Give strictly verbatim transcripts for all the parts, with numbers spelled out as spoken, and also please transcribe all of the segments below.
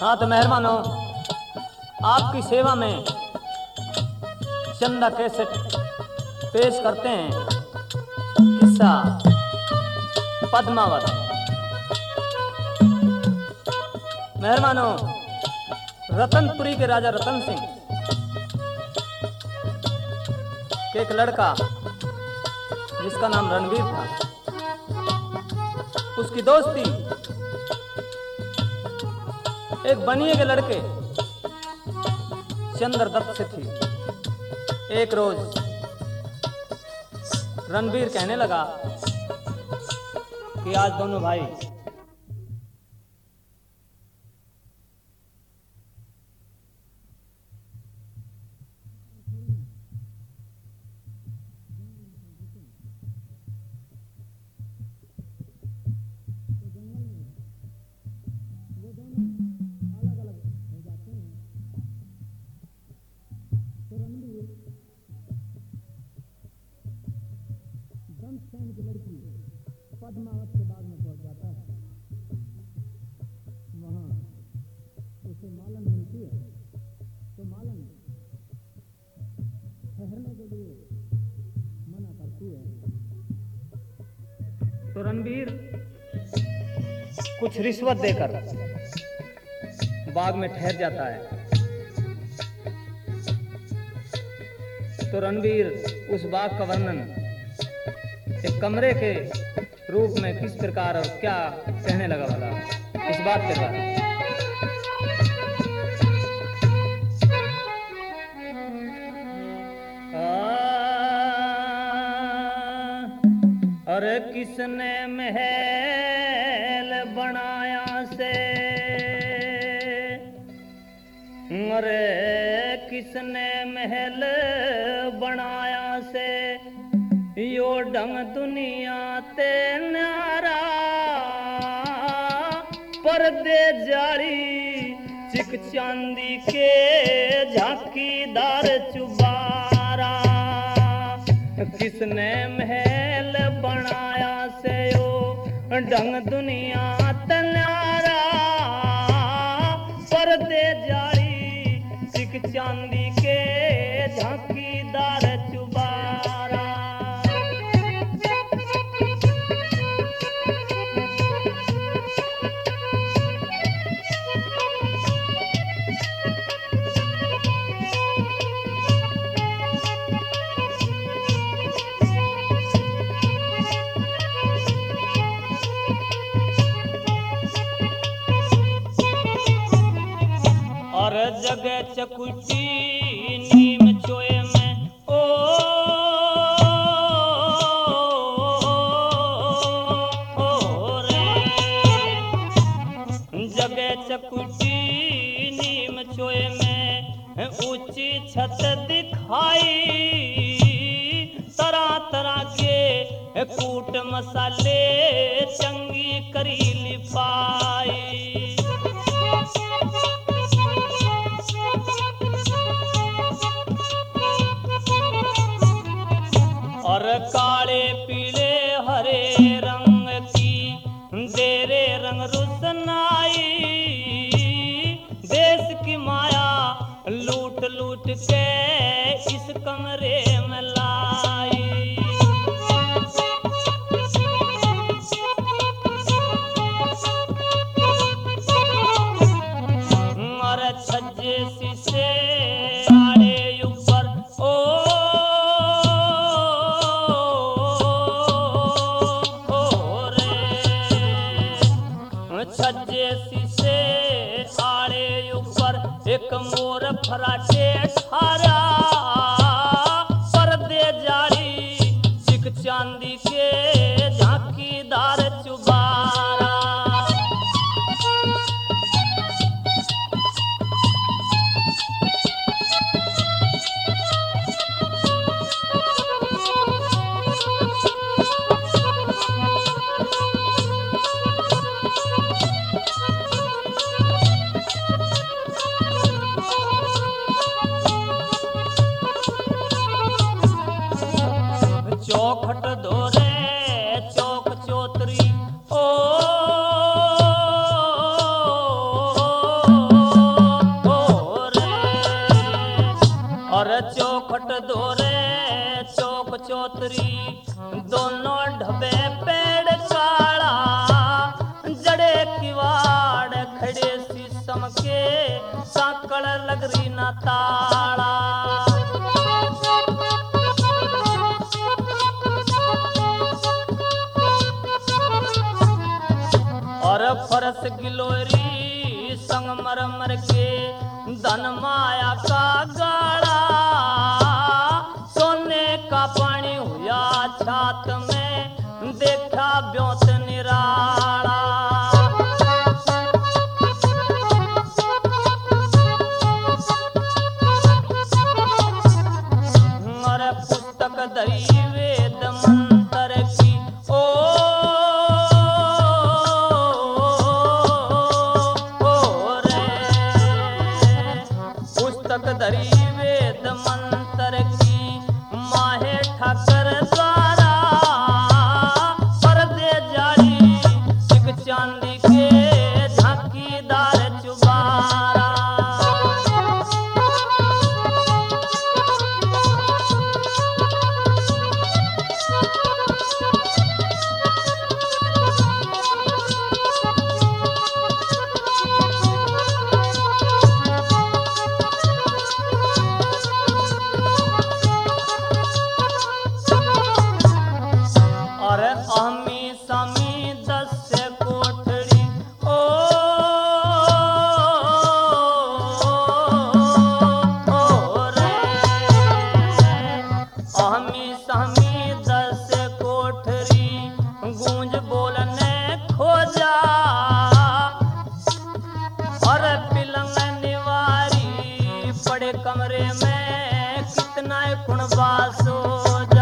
हाँ तो मेहरबानो आपकी सेवा में चंदा कैसे पेश करते हैं किस्सा पद्मावत। मेहरबानो रतनपुरी के राजा रतन सिंह के एक लड़का जिसका नाम रणवीर था, उसकी दोस्ती एक बनिए के लड़के चंद्रदत्त से थी। एक रोज रणवीर कहने लगा कि आज दोनों भाई पद्मावत के बाग में पहुंच जाता है। वहां उसे मालन मिलती है तो मालन ठहरने के लिए मना करती है। तो रणवीर कुछ रिश्वत देकर बाग में ठहर जाता है। तो रणवीर उस बाग का वर्णन एक कमरे के रूप में किस प्रकार और क्या कहने लगा भला इस बात के बारे में। अरे किसने महल बनाया से, अरे किसने महल बनाया से, यो ढंग दुनिया ते न्यारा, पर्दे जारी चिक चांदी के झांकीदार चुबारा। किसने महल बनाया से यो ढंग दुनिया ते न्यारा, पर्दे जारी चिक चांदी के झांकीदार चुबारा। और जगह चकुटी नीम चोए में ओ, ओ रे, जगह चकुटी नीम चोए में ऊंची छत दिखाई, तरह तरह के कूट मसाले चंगी करी लिपाई। और काले पीले हरे रंग की देरे रंग रुसनाई, देश की माया लूट लूट के इस कमरे में लाई। और छज्जे शीशे आड़े ऊपर ओ, छज्जे शीशे आड़े ऊपर एक मोर फराटे ठारा, पर्दे जारी चिक चांदी के झांकीदार चुबारा। चौखट धोरे चौक चौतरी ओ, चौतरी दोनों ढबे पेड़ काला जड़े किवाड़ खड़े शीशम के साकड़ लगरी न ताला और फरस गिलोरी संगमरमर के धन माया का गाड़ा सोने का पानी हुआ छात में देखा ब्योत निराला और पुस्तक धरी वेद मंत्र की ओ धरी वेद मंत्र की माहे ठाकर द्वारा पर्दे जारी एक चांदी के झांकीदार चुबारा अमी समी दस कोठड़ी ओ, ओ रे अमी समी दस कोठड़ी गूंज बोलने खोजा और पिलंग निवारी पड़े कमरे में कितना कुणबा सो जा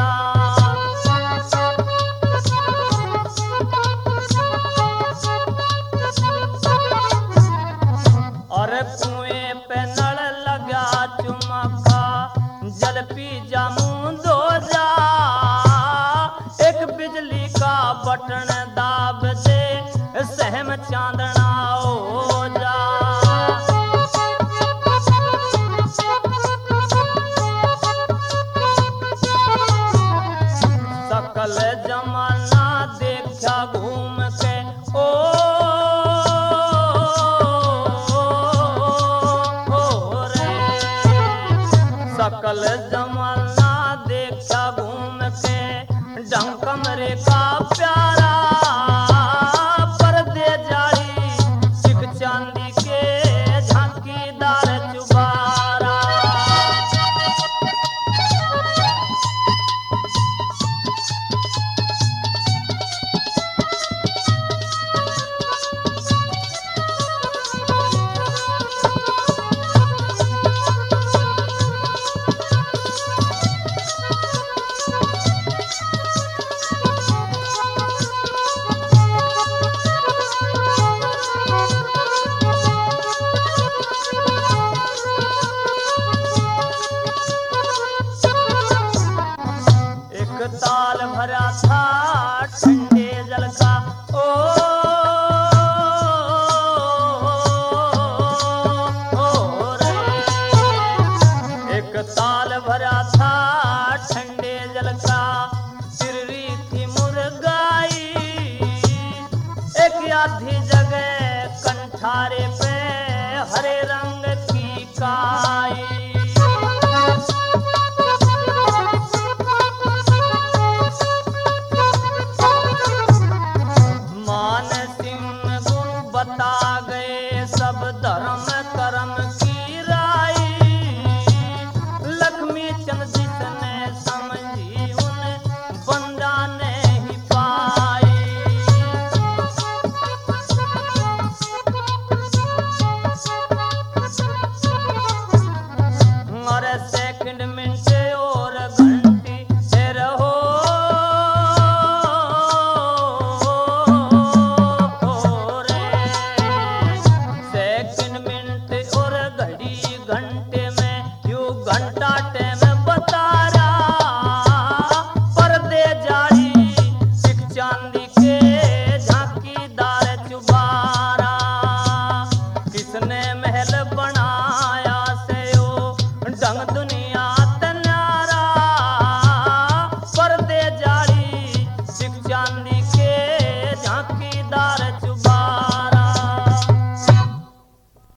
कुएं पे नल लगा चुमका जल पी जामू दो जा एक बिजली का बटन दाब दे सहम चांदना हो जा सकल जमाना देखा घूम के ओ सकल जमाना देखा घूम के ढंग कमरे का प्यारा पर्दे जारी सिख चांदी के झांकीदार चुबारा ताल भरा था ठंडे जल का